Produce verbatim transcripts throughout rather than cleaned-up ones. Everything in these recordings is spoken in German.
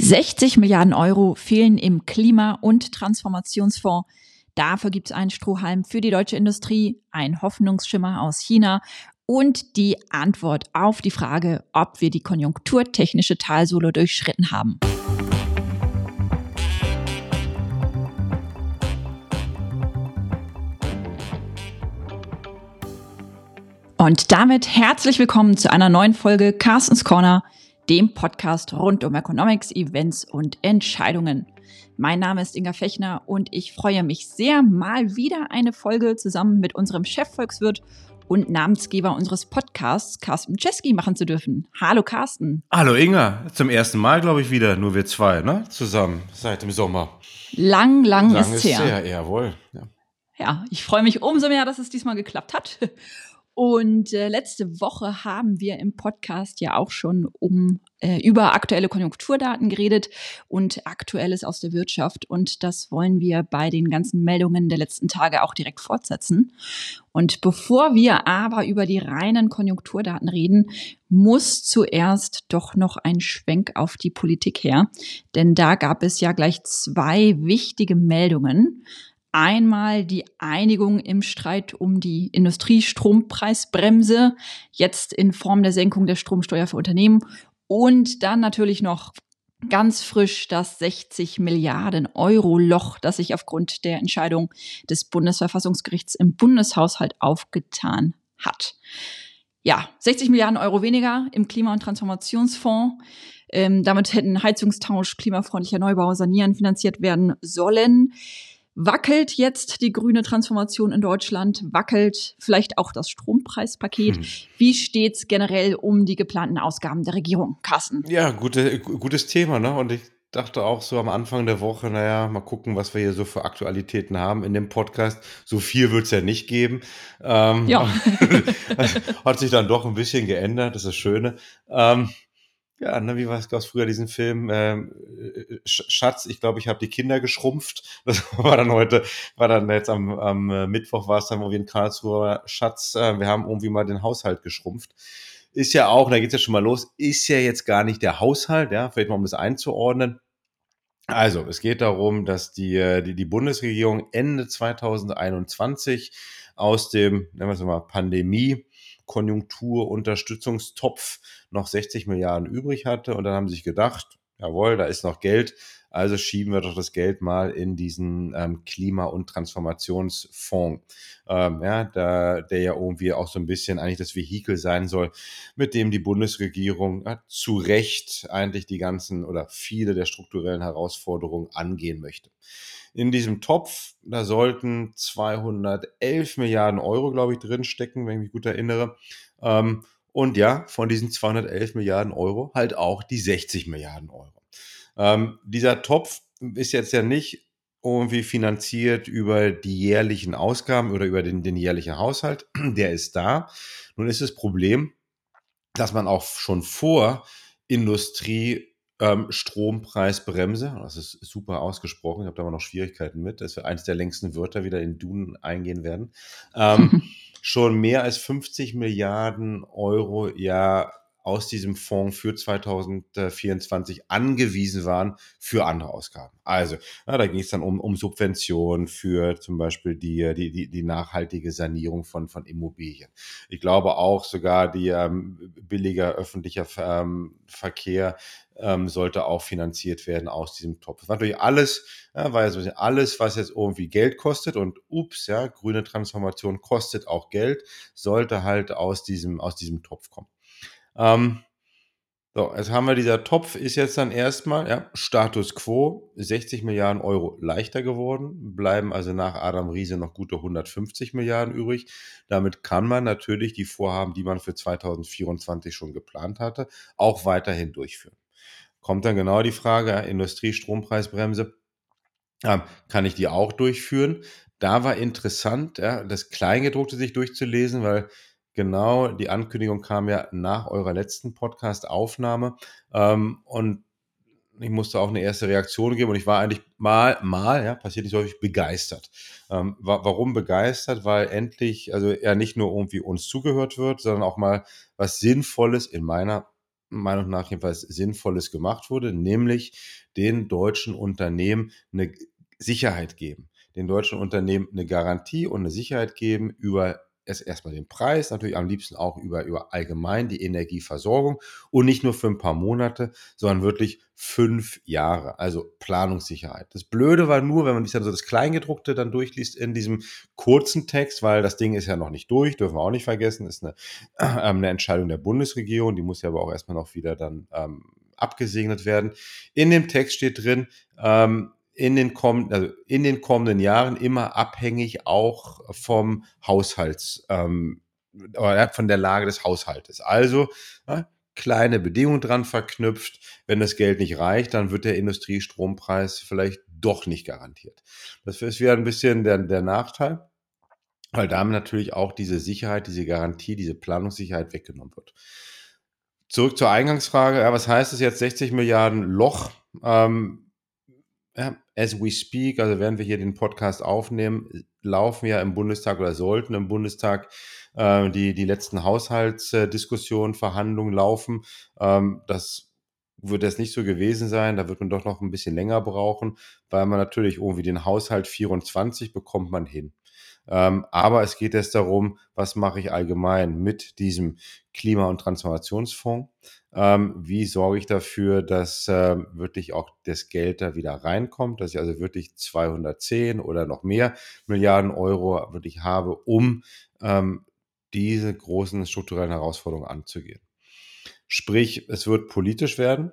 sechzig Milliarden Euro fehlen im Klima- und Transformationsfonds. Dafür gibt es einen Strohhalm für die deutsche Industrie, einen Hoffnungsschimmer aus China und die Antwort auf die Frage, ob wir die konjunkturtechnische Talsohle durchschritten haben. Und damit herzlich willkommen zu einer neuen Folge Carstens Corner, dem Podcast rund um Economics, Events und Entscheidungen. Mein Name ist Inga Fechner und ich freue mich sehr, mal wieder eine Folge zusammen mit unserem Chefvolkswirt und Namensgeber unseres Podcasts, Carsten Czeski, machen zu dürfen. Hallo Carsten. Hallo Inga, zum ersten Mal, glaube ich, wieder, nur wir zwei, ne? Zusammen, seit dem Sommer. Lang, lang, Lang ist's ist her. her, jawohl. Ja. Ja, ich freue mich umso mehr, dass es diesmal geklappt hat. Und äh, letzte Woche haben wir im Podcast ja auch schon um äh, über aktuelle Konjunkturdaten geredet und Aktuelles aus der Wirtschaft. Und das wollen wir bei den ganzen Meldungen der letzten Tage auch direkt fortsetzen. Und bevor wir aber über die reinen Konjunkturdaten reden, muss zuerst doch noch ein Schwenk auf die Politik her. Denn da gab es ja gleich zwei wichtige Meldungen. Einmal die Einigung im Streit um die Industriestrompreisbremse, jetzt in Form der Senkung der Stromsteuer für Unternehmen. Und dann natürlich noch ganz frisch das sechzig Milliarden Euro Loch, das sich aufgrund der Entscheidung des Bundesverfassungsgerichts im Bundeshaushalt aufgetan hat. Ja, sechzig Milliarden Euro weniger im Klima- und Transformationsfonds. Ähm, damit hätten Heizungstausch, klimafreundlicher Neubau, Sanieren finanziert werden sollen. Wackelt jetzt die grüne Transformation in Deutschland? Wackelt vielleicht auch das Strompreispaket? Hm. Wie steht's generell um die geplanten Ausgaben der Regierung, Carsten? Ja, gute, gutes Thema, ne? Und ich dachte auch so am Anfang der Woche, naja, mal gucken, was wir hier so für Aktualitäten haben in dem Podcast. So viel wird's ja nicht geben. Ähm, ja. Hat sich dann doch ein bisschen geändert, das ist das Schöne. Ähm, Ja, ne, wie war es, gab's früher diesen Film, ähm, Schatz, ich glaube, ich habe die Kinder geschrumpft. Das war dann heute, war dann jetzt am, am Mittwoch war es dann irgendwie in Karlsruhe, Schatz, äh, wir haben irgendwie mal den Haushalt geschrumpft. Ist ja auch, da geht's ja schon mal los, ist ja jetzt gar nicht der Haushalt, ja, vielleicht mal um das einzuordnen. Also, es geht darum, dass die, die, die Bundesregierung Ende zweitausendeinundzwanzig aus dem, nennen wir es mal, Pandemie, Konjunkturunterstützungstopf noch sechzig Milliarden übrig hatte und dann haben sie sich gedacht, jawohl, da ist noch Geld, also schieben wir doch das Geld mal in diesen ähm, Klima- und Transformationsfonds, ähm, ja, da, der ja irgendwie auch so ein bisschen eigentlich das Vehikel sein soll, mit dem die Bundesregierung ja, zu Recht eigentlich die ganzen oder viele der strukturellen Herausforderungen angehen möchte. In diesem Topf, da sollten zweihundertelf Milliarden Euro, glaube ich, drinstecken, wenn ich mich gut erinnere. Ähm, und ja, von diesen zweihundertelf Milliarden Euro halt auch die sechzig Milliarden Euro. Ähm, dieser Topf ist jetzt ja nicht irgendwie finanziert über die jährlichen Ausgaben oder über den, den jährlichen Haushalt. Der ist da. Nun ist das Problem, dass man auch schon vor Industrie ähm, Strompreisbremse, das ist super ausgesprochen, ich habe da aber noch Schwierigkeiten mit, dass wir eins der längsten Wörter wieder in Duden eingehen werden, ähm, schon mehr als fünfzig Milliarden Euro ja aus diesem Fonds für zweitausendvierundzwanzig angewiesen waren für andere Ausgaben. Also, ja, da ging es dann um, um Subventionen für zum Beispiel die, die, die, die nachhaltige Sanierung von, von Immobilien. Ich glaube auch sogar die ähm, billiger öffentlicher ähm, Verkehr ähm, sollte auch finanziert werden aus diesem Topf. Das war natürlich alles, ja, war ja alles, was jetzt irgendwie Geld kostet und ups, ja, grüne Transformation kostet auch Geld, sollte halt aus diesem, aus diesem Topf kommen. Ähm, so, jetzt haben wir, dieser Topf ist jetzt dann erstmal, ja, Status quo, sechzig Milliarden Euro leichter geworden, bleiben also nach Adam Riese noch gute hundertfünfzig Milliarden übrig. Damit kann man natürlich die Vorhaben, die man für zweitausendvierundzwanzig schon geplant hatte, auch weiterhin durchführen. Kommt dann genau die Frage, ja, Industriestrompreisbremse, ähm, kann ich die auch durchführen? Da war interessant, ja, das Kleingedruckte sich durchzulesen, weil genau die Ankündigung kam ja nach eurer letzten Podcast-Aufnahme, ähm, und ich musste auch eine erste Reaktion geben und ich war eigentlich mal, mal, ja, passiert nicht so häufig, begeistert. Ähm, wa- warum begeistert? Weil endlich, also ja nicht nur irgendwie uns zugehört wird, sondern auch mal was Sinnvolles in meiner Meinung nach jedenfalls Sinnvolles gemacht wurde, nämlich den deutschen Unternehmen eine Sicherheit geben, den deutschen Unternehmen eine Garantie und eine Sicherheit geben über erst erstmal den Preis, natürlich am liebsten auch über, über allgemein die Energieversorgung und nicht nur für ein paar Monate, sondern wirklich fünf Jahre, also Planungssicherheit. Das Blöde war nur, wenn man sich dann so das Kleingedruckte dann durchliest in diesem kurzen Text, weil das Ding ist ja noch nicht durch, dürfen wir auch nicht vergessen, ist eine, äh, eine Entscheidung der Bundesregierung, die muss ja aber auch erstmal noch wieder dann ähm, abgesegnet werden. In dem Text steht drin, ähm, in den, komm also in den kommenden Jahren immer abhängig auch vom Haushalts, ähm, oder von der Lage des Haushaltes. Also ja, kleine Bedingungen dran verknüpft. Wenn das Geld nicht reicht, dann wird der Industriestrompreis vielleicht doch nicht garantiert. Das ist wieder ein bisschen der, der Nachteil, weil damit natürlich auch diese Sicherheit, diese Garantie, diese Planungssicherheit weggenommen wird. Zurück zur Eingangsfrage. Ja, was heißt es jetzt sechzig Milliarden Loch? Ähm, ja, as we speak, also während wir hier den Podcast aufnehmen, laufen ja im Bundestag oder sollten im Bundestag äh, die, die letzten Haushaltsdiskussionen, Verhandlungen laufen. Ähm, das wird jetzt nicht so gewesen sein. Da wird man doch noch ein bisschen länger brauchen, weil man natürlich irgendwie den Haushalt vierundzwanzig bekommt man hin. Ähm, aber es geht jetzt darum, was mache ich allgemein mit diesem Klima- und Transformationsfonds? Ähm, wie sorge ich dafür, dass äh, wirklich auch das Geld da wieder reinkommt, dass ich also wirklich zweihundertzehn oder noch mehr Milliarden Euro wirklich habe, um ähm, diese großen strukturellen Herausforderungen anzugehen. Sprich, es wird politisch werden,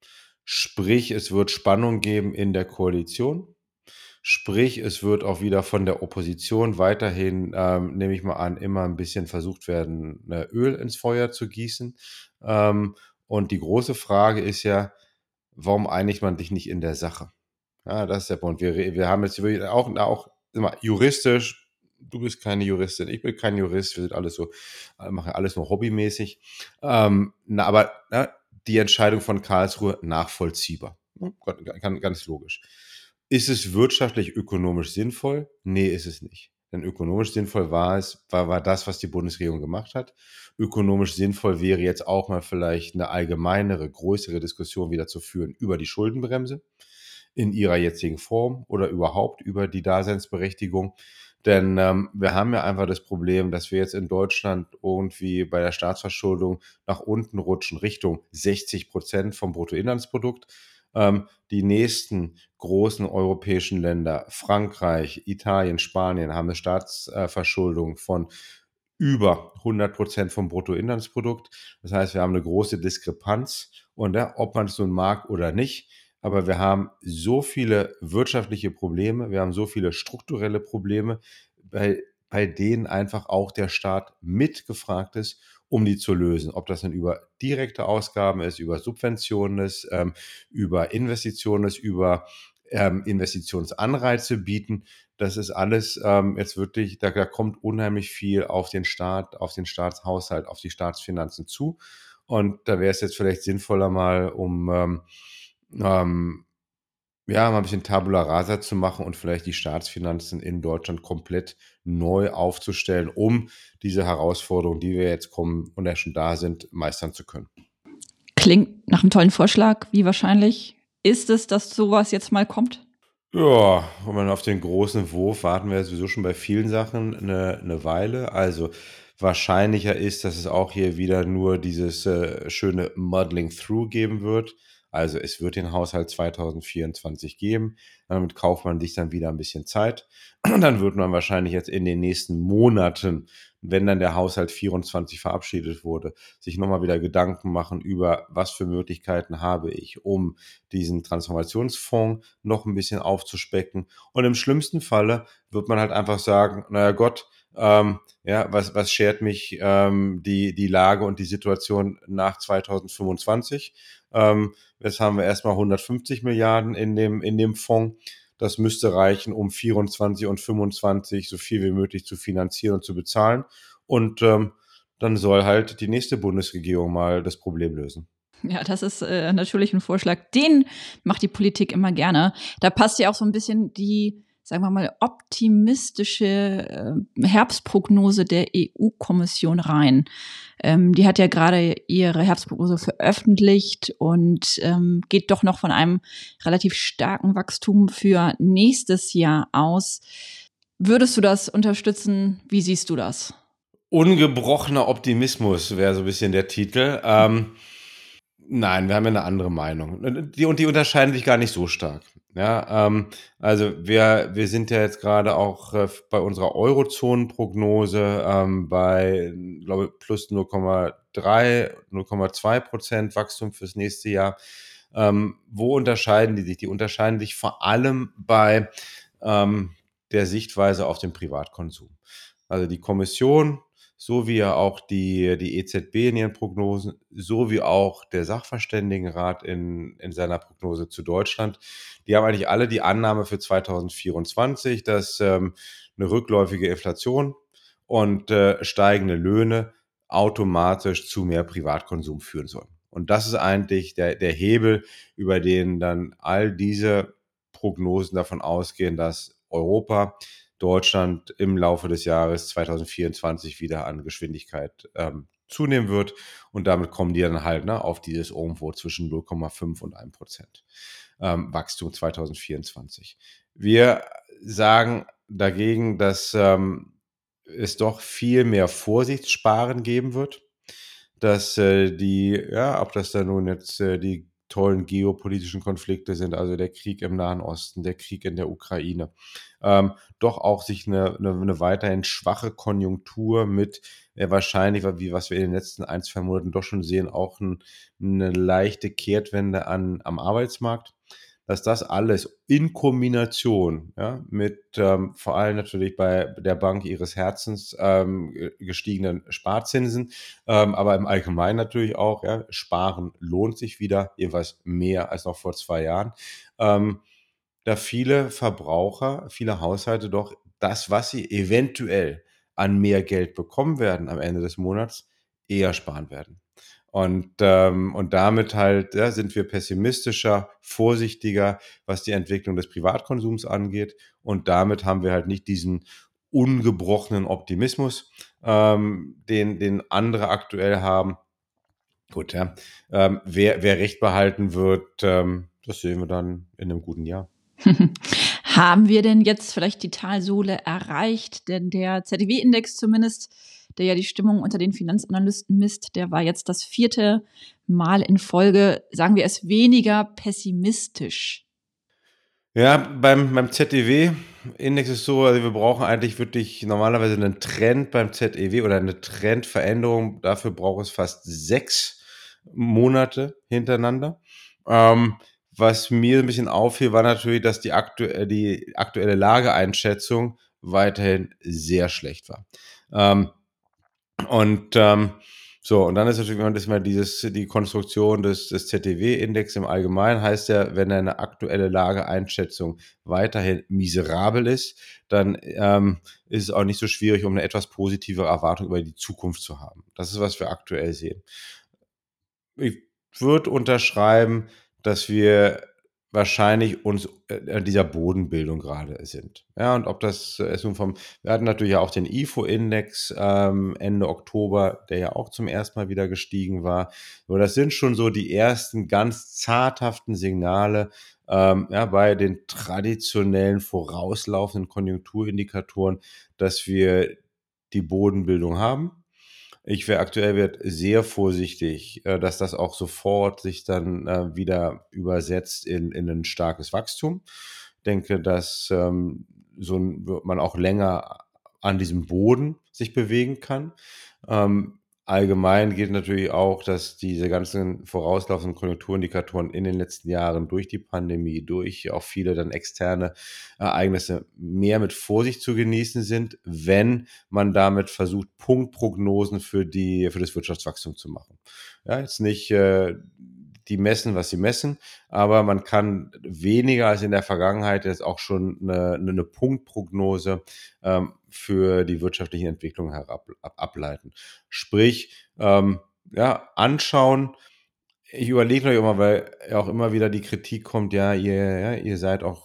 sprich, es wird Spannung geben in der Koalition. Sprich, es wird auch wieder von der Opposition weiterhin, ähm, nehme ich mal an, immer ein bisschen versucht werden, äh, Öl ins Feuer zu gießen. Ähm, und die große Frage ist ja, warum einigt man sich nicht in der Sache? Ja, das ist der Punkt. Wir, wir haben jetzt wirklich auch, auch immer juristisch, du bist keine Juristin, ich bin kein Jurist, wir sind alles so, äh, machen alles nur hobbymäßig. Ähm, na, aber na, die Entscheidung von Karlsruhe nachvollziehbar. Ja, ganz, ganz logisch. Ist es wirtschaftlich, ökonomisch sinnvoll? Nee, ist es nicht. Denn ökonomisch sinnvoll war es, war, war das, was die Bundesregierung gemacht hat. Ökonomisch sinnvoll wäre jetzt auch mal vielleicht eine allgemeinere, größere Diskussion wieder zu führen über die Schuldenbremse in ihrer jetzigen Form oder überhaupt über die Daseinsberechtigung. Denn ähm, wir haben ja einfach das Problem, dass wir jetzt in Deutschland irgendwie bei der Staatsverschuldung nach unten rutschen, Richtung sechzig Prozent vom Bruttoinlandsprodukt. Ähm, die nächsten großen europäischen Länder, Frankreich, Italien, Spanien, haben eine Staatsverschuldung von über hundert Prozent vom Bruttoinlandsprodukt. Das heißt, wir haben eine große Diskrepanz und ja, ob man es nun mag oder nicht, aber wir haben so viele wirtschaftliche Probleme, wir haben so viele strukturelle Probleme, bei, bei denen einfach auch der Staat mitgefragt ist, um die zu lösen. Ob das dann über direkte Ausgaben ist, über Subventionen ist, ähm, über Investitionen ist, über ähm, Investitionsanreize bieten. Das ist alles ähm, jetzt wirklich, da, da kommt unheimlich viel auf den Staat, auf den Staatshaushalt, auf die Staatsfinanzen zu. Und da wäre es jetzt vielleicht sinnvoller mal, um ähm, ähm, ja, mal ein bisschen Tabula Rasa zu machen und vielleicht die Staatsfinanzen in Deutschland komplett neu aufzustellen, um diese Herausforderungen, die wir jetzt kommen und ja schon da sind, meistern zu können. Klingt nach einem tollen Vorschlag. Wie wahrscheinlich ist es, dass sowas jetzt mal kommt? Ja, wenn man auf den großen Wurf warten wir sowieso schon bei vielen Sachen eine, eine Weile. Also wahrscheinlicher ist, dass es auch hier wieder nur dieses äh, schöne Muddling Through geben wird. Also es wird den Haushalt zwanzig vierundzwanzig geben. Damit kauft man sich dann wieder ein bisschen Zeit. Und dann wird man wahrscheinlich jetzt in den nächsten Monaten, wenn dann der Haushalt vierundzwanzig verabschiedet wurde, sich nochmal wieder Gedanken machen über, was für Möglichkeiten habe ich, um diesen Transformationsfonds noch ein bisschen aufzuspecken. Und im schlimmsten Falle wird man halt einfach sagen, naja Gott, ähm, ja, was, was schert mich ähm, die, die Lage und die Situation nach zwanzig fünfundzwanzig? Ähm, jetzt haben wir erstmal hundertfünfzig Milliarden in dem, in dem Fonds. Das müsste reichen, um vierundzwanzig und fünfundzwanzig so viel wie möglich zu finanzieren und zu bezahlen. Und ähm, dann soll halt die nächste Bundesregierung mal das Problem lösen. Ja, das ist äh, natürlich ein Vorschlag. Den macht die Politik immer gerne. Da passt ja auch so ein bisschen die sagen wir mal, optimistische äh, Herbstprognose der E U-Kommission rein. Ähm, die hat ja gerade ihre Herbstprognose veröffentlicht und ähm, geht doch noch von einem relativ starken Wachstum für nächstes Jahr aus. Würdest du das unterstützen? Wie siehst du das? Ungebrochener Optimismus wäre so ein bisschen der Titel. Ähm, nein, wir haben ja eine andere Meinung. Und die, und die unterscheiden sich gar nicht so stark. Ja, ähm, also wir, wir sind ja jetzt gerade auch äh, bei unserer Eurozonen-Prognose ähm, bei, glaube ich, plus null Komma drei, null Komma zwei Prozent Wachstum fürs nächste Jahr. Ähm, wo unterscheiden die sich? Die unterscheiden sich vor allem bei ähm, der Sichtweise auf den Privatkonsum. Also die Kommission, so wie ja auch die, die E Z B in ihren Prognosen, so wie auch der Sachverständigenrat in, in seiner Prognose zu Deutschland, die haben eigentlich alle die Annahme für zweitausendvierundzwanzig, dass ähm, eine rückläufige Inflation und äh, steigende Löhne automatisch zu mehr Privatkonsum führen sollen. Und das ist eigentlich der, der Hebel, über den dann all diese Prognosen davon ausgehen, dass Europa, Deutschland im Laufe des Jahres zweitausendvierundzwanzig wieder an Geschwindigkeit ähm, zunehmen wird. Und damit kommen die dann halt ne, auf dieses irgendwo zwischen null Komma fünf und ein Prozent ähm, Wachstum zweitausendvierundzwanzig. Wir sagen dagegen, dass ähm, es doch viel mehr Vorsichtssparen geben wird, dass äh, die, ja, ob das da nun jetzt äh, die tollen geopolitischen Konflikte sind, also der Krieg im Nahen Osten, der Krieg in der Ukraine, ähm, doch auch sich eine, eine, eine weiterhin schwache Konjunktur mit äh, wahrscheinlich, wie was wir in den letzten ein, zwei Monaten doch schon sehen, auch ein, eine leichte Kehrtwende an, am Arbeitsmarkt, dass das alles in Kombination ja, mit ähm, vor allem natürlich bei der Bank ihres Herzens ähm, gestiegenen Sparzinsen, ähm, aber im Allgemeinen natürlich auch, ja, Sparen lohnt sich wieder, jedenfalls mehr als noch vor zwei Jahren. Ähm, da viele Verbraucher, viele Haushalte doch das, was sie eventuell an mehr Geld bekommen werden am Ende des Monats, eher sparen werden. Und, ähm, und damit halt ja, sind wir pessimistischer, vorsichtiger, was die Entwicklung des Privatkonsums angeht. Und damit haben wir halt nicht diesen ungebrochenen Optimismus, ähm, den, den andere aktuell haben. Gut, ja. Ähm, wer, wer Recht behalten wird, ähm, das sehen wir dann in einem guten Jahr. Haben wir denn jetzt vielleicht die Talsohle erreicht? Denn der Z D W-Index zumindest, der ja die Stimmung unter den Finanzanalysten misst, der war jetzt das vierte Mal in Folge, sagen wir es, weniger pessimistisch. Ja, beim, beim Z E W-Index ist so, also wir brauchen eigentlich wirklich normalerweise einen Trend beim Z E W oder eine Trendveränderung. Dafür braucht es fast sechs Monate hintereinander. Ähm, was mir ein bisschen auffiel, war natürlich, dass die, aktu äh, die aktuelle Lageeinschätzung weiterhin sehr schlecht war. Ähm, und ähm, so, und dann ist natürlich immer das mal dieses, die Konstruktion des, des Z D W-Index im Allgemeinen heißt ja, wenn eine aktuelle Lageeinschätzung weiterhin miserabel ist, dann ähm, ist es auch nicht so schwierig, um eine etwas positive Erwartung über die Zukunft zu haben. Das ist, was wir aktuell sehen. Ich würde unterschreiben, dass wir wahrscheinlich uns äh, an dieser Bodenbildung gerade sind. Ja, und ob das äh, ist nun vom, wir hatten natürlich auch den I F O-Index ähm, Ende Oktober, der ja auch zum ersten Mal wieder gestiegen war. Aber das sind schon so die ersten ganz zaghaften Signale ähm, ja, bei den traditionellen vorauslaufenden Konjunkturindikatoren, dass wir die Bodenbildung haben. Ich wäre aktuell werd sehr vorsichtig, äh, dass das auch sofort sich dann äh, wieder übersetzt in, in ein starkes Wachstum. Denke, dass ähm, so ein, man auch länger an diesem Boden sich bewegen kann. Ähm, allgemein gilt natürlich auch, dass diese ganzen vorauslaufenden Konjunkturindikatoren in den letzten Jahren durch die Pandemie, durch auch viele dann externe Ereignisse mehr mit Vorsicht zu genießen sind, wenn man damit versucht, Punktprognosen für die, für das Wirtschaftswachstum zu machen. Ja, jetzt nicht äh, die messen, was sie messen, aber man kann weniger als in der Vergangenheit jetzt auch schon eine, eine Punktprognose ähm, für die wirtschaftliche Entwicklung herab, ab, ableiten. Sprich, ähm, ja, anschauen. Ich überlege noch immer, weil auch immer wieder die Kritik kommt, ja, ihr, ja, ihr seid auch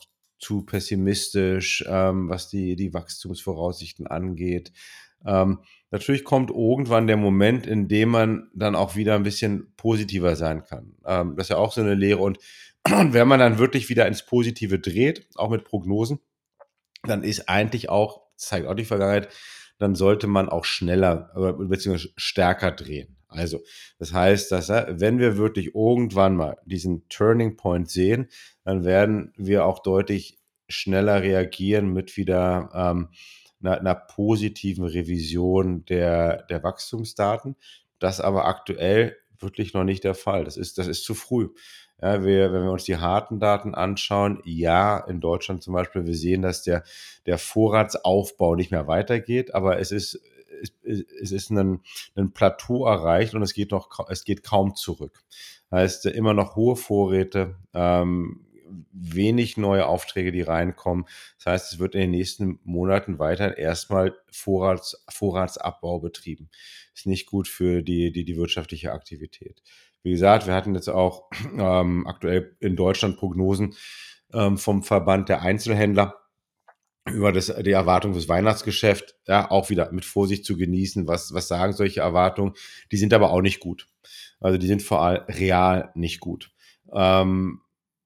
zu pessimistisch, ähm, was die, die Wachstumsvoraussichten angeht. Ähm, natürlich kommt irgendwann der Moment, in dem man dann auch wieder ein bisschen positiver sein kann. Ähm, das ist ja auch so eine Lehre. Und, und wenn man dann wirklich wieder ins Positive dreht, auch mit Prognosen, dann ist eigentlich auch, das zeigt auch die Vergangenheit, dann sollte man auch schneller bzw. stärker drehen. Also, das heißt, dass wenn wir wirklich irgendwann mal diesen Turning Point sehen, dann werden wir auch deutlich schneller reagieren mit wieder ähm, einer, einer positiven Revision der, der Wachstumsdaten. Das aber aktuell wirklich noch nicht der Fall. Das ist, das ist zu früh. Ja, wir, wenn wir uns die harten Daten anschauen, ja, in Deutschland zum Beispiel, wir sehen, dass der, der Vorratsaufbau nicht mehr weitergeht, aber es ist, es, es ist ein, ein Plateau erreicht und es geht noch, es geht kaum zurück. Heißt, immer noch hohe Vorräte, ähm, wenig neue Aufträge, die reinkommen. Das heißt, es wird in den nächsten Monaten weiter erstmal Vorrats, Vorratsabbau betrieben. Ist nicht gut für die, die, die wirtschaftliche Aktivität. Wie gesagt, wir hatten jetzt auch ähm, aktuell in Deutschland Prognosen ähm, vom Verband der Einzelhändler über das, die Erwartung fürs Weihnachtsgeschäft, ja, auch wieder mit Vorsicht zu genießen. Was, was sagen solche Erwartungen? Die sind aber auch nicht gut. Also die sind vor allem real nicht gut. Ähm,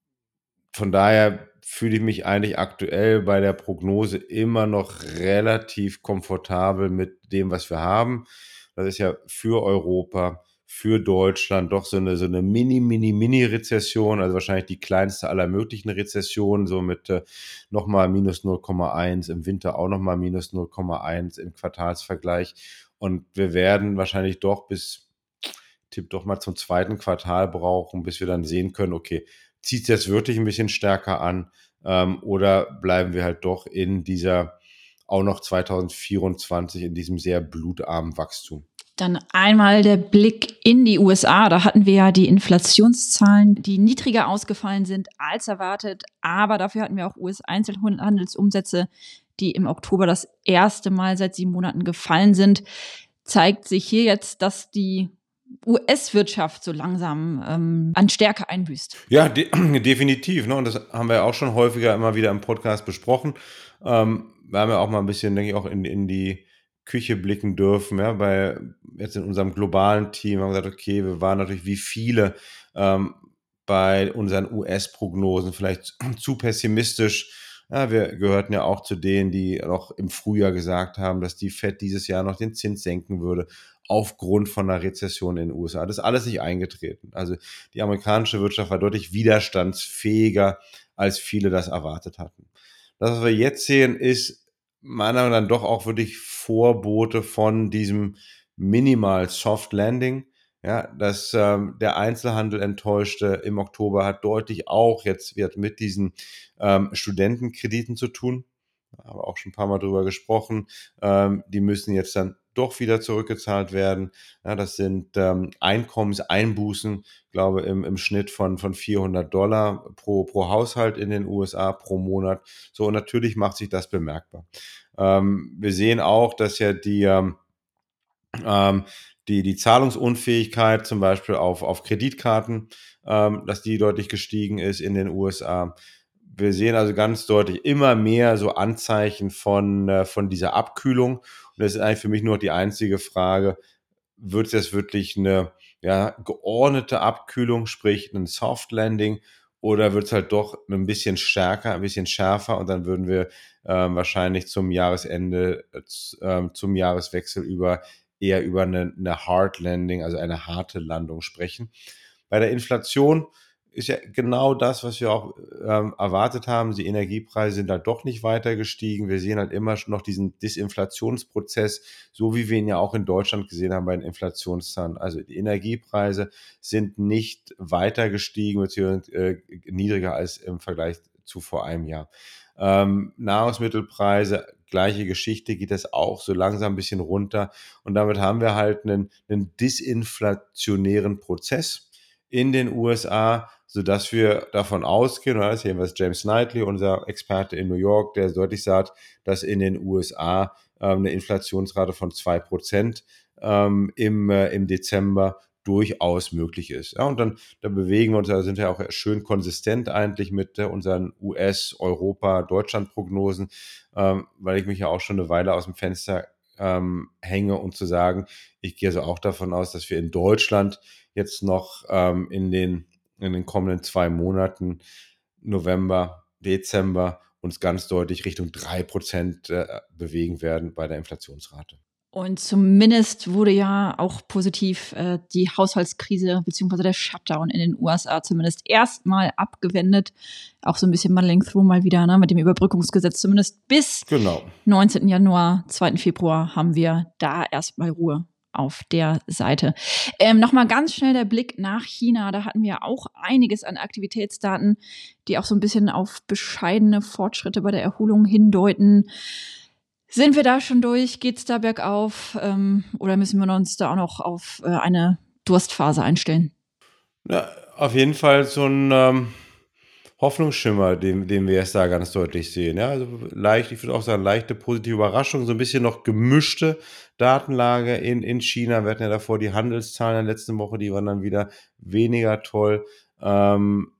von daher fühle ich mich eigentlich aktuell bei der Prognose immer noch relativ komfortabel mit dem, was wir haben. Das ist ja für Europa, für Deutschland doch so eine, so eine Mini, Mini, Mini-Rezession, also wahrscheinlich die kleinste aller möglichen Rezessionen, so mit äh, nochmal minus null Komma eins, im Winter auch nochmal minus null Komma eins im Quartalsvergleich. Und wir werden wahrscheinlich doch bis, tipp doch mal zum zweiten Quartal brauchen, bis wir dann sehen können, okay, zieht es jetzt wirklich ein bisschen stärker an ähm, oder bleiben wir halt doch in dieser, auch noch zwanzig vierundzwanzig, in diesem sehr blutarmen Wachstum? Dann einmal der Blick in die U S A. Da hatten wir ja die Inflationszahlen, die niedriger ausgefallen sind als erwartet. Aber dafür hatten wir auch U S-Einzelhandelsumsätze, die im Oktober das erste Mal seit sieben Monaten gefallen sind. Zeigt sich hier jetzt, dass die U S-Wirtschaft so langsam ähm, an Stärke einbüßt. Ja, de definitiv. Ne? Und das haben wir ja auch schon häufiger immer wieder im Podcast besprochen. Ähm, wir haben ja auch mal ein bisschen, denke ich, auch in, in die Küche blicken dürfen. Ja? Bei, jetzt in unserem globalen Team haben wir gesagt, okay, wir waren natürlich wie viele ähm, bei unseren U S-Prognosen vielleicht zu pessimistisch. Ja, wir gehörten ja auch zu denen, die noch im Frühjahr gesagt haben, dass die Fed dieses Jahr noch den Zins senken würde, aufgrund von einer Rezession in den U S A. Das ist alles nicht eingetreten. Also die amerikanische Wirtschaft war deutlich widerstandsfähiger, als viele das erwartet hatten. Das, was wir jetzt sehen, ist meiner Meinung nach dann doch auch wirklich Vorbote von diesem minimal Soft Landing. Ja, dass ähm, der Einzelhandel enttäuschte im Oktober hat deutlich auch jetzt wird mit diesen ähm, Studentenkrediten zu tun. Da haben wir auch schon ein paar Mal drüber gesprochen. Ähm, die müssen jetzt dann doch wieder zurückgezahlt werden. Ja, das sind ähm, Einkommenseinbußen, glaube im, im Schnitt von, von vierhundert Dollar pro, pro Haushalt in den U S A pro Monat. So, und natürlich macht sich das bemerkbar. Ähm, wir sehen auch, dass ja die, ähm, ähm, die, die Zahlungsunfähigkeit zum Beispiel auf, auf Kreditkarten, ähm, dass die deutlich gestiegen ist in den U S A. Wir sehen also ganz deutlich immer mehr so Anzeichen von, äh, von dieser Abkühlung. Und das ist eigentlich für mich nur die einzige Frage, wird es jetzt wirklich eine ja, geordnete Abkühlung, sprich ein Soft Landing, oder wird es halt doch ein bisschen stärker, ein bisschen schärfer und dann würden wir ähm, wahrscheinlich zum Jahresende, äh, zum Jahreswechsel über eher über eine, eine Hard Landing, also eine harte Landung sprechen. Bei der Inflation ist ja genau das, was wir auch ähm, erwartet haben. Die Energiepreise sind halt doch nicht weiter gestiegen. Wir sehen halt immer noch diesen Disinflationsprozess, so wie wir ihn ja auch in Deutschland gesehen haben bei den Inflationszahlen. Also die Energiepreise sind nicht weiter gestiegen, beziehungsweise äh, niedriger als im Vergleich zu vor einem Jahr. Ähm, Nahrungsmittelpreise, gleiche Geschichte, geht das auch so langsam ein bisschen runter. Und damit haben wir halt einen, einen disinflationären Prozess in den U S A, sodass wir davon ausgehen, oder das hier was James Knightley, unser Experte in New York, der deutlich sagt, dass in den U S A ähm, eine Inflationsrate von zwei Prozent ähm, im, äh, im Dezember durchaus möglich ist. Ja, und dann, dann bewegen wir uns, da sind wir auch schön konsistent eigentlich mit äh, unseren U S-, Europa-, Deutschland-Prognosen, ähm, weil ich mich ja auch schon eine Weile aus dem Fenster ähm, hänge und zu sagen, ich gehe also auch davon aus, dass wir in Deutschland jetzt noch ähm, in den, in den kommenden zwei Monaten, November, Dezember, uns ganz deutlich Richtung drei Prozent äh, bewegen werden bei der Inflationsrate. Und zumindest wurde ja auch positiv äh, die Haushaltskrise bzw. der Shutdown in den U S A zumindest erstmal abgewendet. Auch so ein bisschen muddling through mal wieder, ne, mit dem Überbrückungsgesetz. Zumindest bis genau. neunzehnten Januar, zweiten Februar haben wir da erstmal Ruhe auf der Seite. Ähm, Nochmal ganz schnell der Blick nach China. Da hatten wir auch einiges an Aktivitätsdaten, die auch so ein bisschen auf bescheidene Fortschritte bei der Erholung hindeuten. Sind wir da schon durch? Geht's da bergauf? Ähm, oder müssen wir uns da auch noch auf äh, eine Durstphase einstellen? Ja, auf jeden Fall so ein ähm, Hoffnungsschimmer, den, den wir jetzt da ganz deutlich sehen. Ja, also leicht, ich würde auch sagen, leichte positive Überraschung, so ein bisschen noch gemischte Datenlage in, in China. Wir hatten ja davor die Handelszahlen in der letzten Woche, die waren dann wieder weniger toll. Ähm,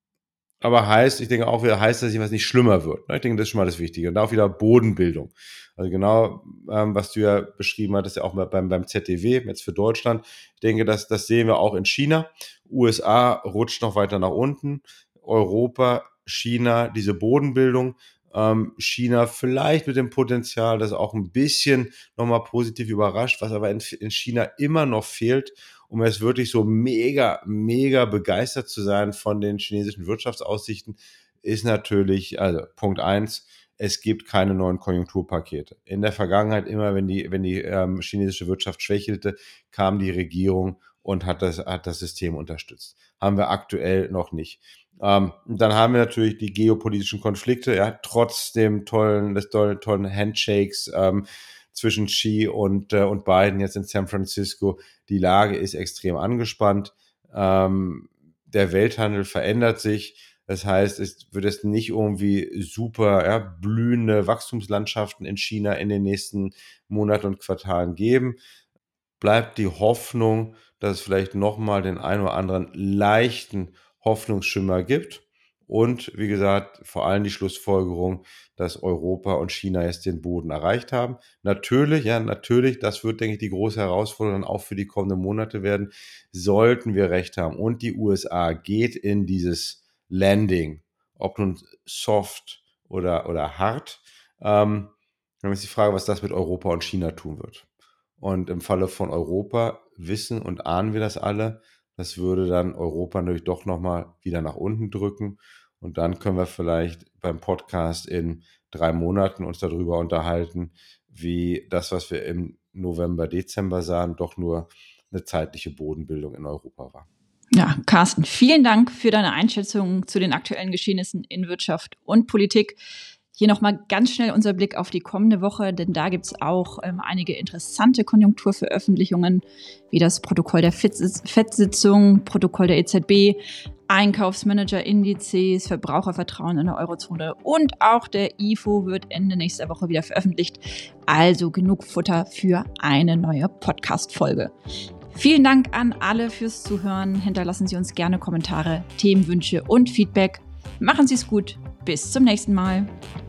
aber heißt, ich denke auch wieder, heißt, dass etwas nicht schlimmer wird. Ich denke, das ist schon mal das Wichtige. Und da auch wieder Bodenbildung. Also genau, ähm, was du ja beschrieben hattest, ja auch beim, beim Z D W, jetzt für Deutschland. Ich denke, das, das sehen wir auch in China. U S A rutscht noch weiter nach unten. Europa, China, diese Bodenbildung. Ähm, China vielleicht mit dem Potenzial, das auch ein bisschen nochmal positiv überrascht, was aber in, in China immer noch fehlt, um jetzt wirklich so mega, mega begeistert zu sein von den chinesischen Wirtschaftsaussichten, ist natürlich, also Punkt eins, es gibt keine neuen Konjunkturpakete. In der Vergangenheit immer, wenn die, wenn die ähm, chinesische Wirtschaft schwächelte, kam die Regierung und hat das, hat das System unterstützt. Haben wir aktuell noch nicht. Ähm, dann haben wir natürlich die geopolitischen Konflikte, ja, trotz dem tollen, des tollen, tollen Handshakes ähm, zwischen Xi und, äh, und Biden jetzt in San Francisco. Die Lage ist extrem angespannt. Ähm, der Welthandel verändert sich. Das heißt, es wird es nicht irgendwie super ja, blühende Wachstumslandschaften in China in den nächsten Monaten und Quartalen geben. Bleibt die Hoffnung, dass es vielleicht nochmal den einen oder anderen leichten Hoffnungsschimmer gibt. Und wie gesagt, vor allem die Schlussfolgerung, dass Europa und China jetzt den Boden erreicht haben. Natürlich, ja, natürlich, das wird, denke ich, die große Herausforderung auch für die kommenden Monate werden, sollten wir recht haben. Und die U S A geht in dieses Landing, ob nun soft oder, oder hart. Ähm, dann ist die Frage, was das mit Europa und China tun wird. Und im Falle von Europa wissen und ahnen wir das alle. Das würde dann Europa natürlich doch nochmal wieder nach unten drücken. Und dann können wir vielleicht beim Podcast in drei Monaten uns darüber unterhalten, wie das, was wir im November, Dezember sahen, doch nur eine zeitliche Bodenbildung in Europa war. Ja, Carsten, vielen Dank für deine Einschätzung zu den aktuellen Geschehnissen in Wirtschaft und Politik. Hier nochmal ganz schnell unser Blick auf die kommende Woche, denn da gibt es auch ähm, einige interessante Konjunkturveröffentlichungen, wie das Protokoll der F E D-Sitzung, Protokoll der E Z B, Einkaufsmanager-Indizes, Verbrauchervertrauen in der Eurozone und auch der I F O wird Ende nächster Woche wieder veröffentlicht. Also genug Futter für eine neue Podcast-Folge. Vielen Dank an alle fürs Zuhören. Hinterlassen Sie uns gerne Kommentare, Themenwünsche und Feedback. Machen Sie es gut. Bis zum nächsten Mal.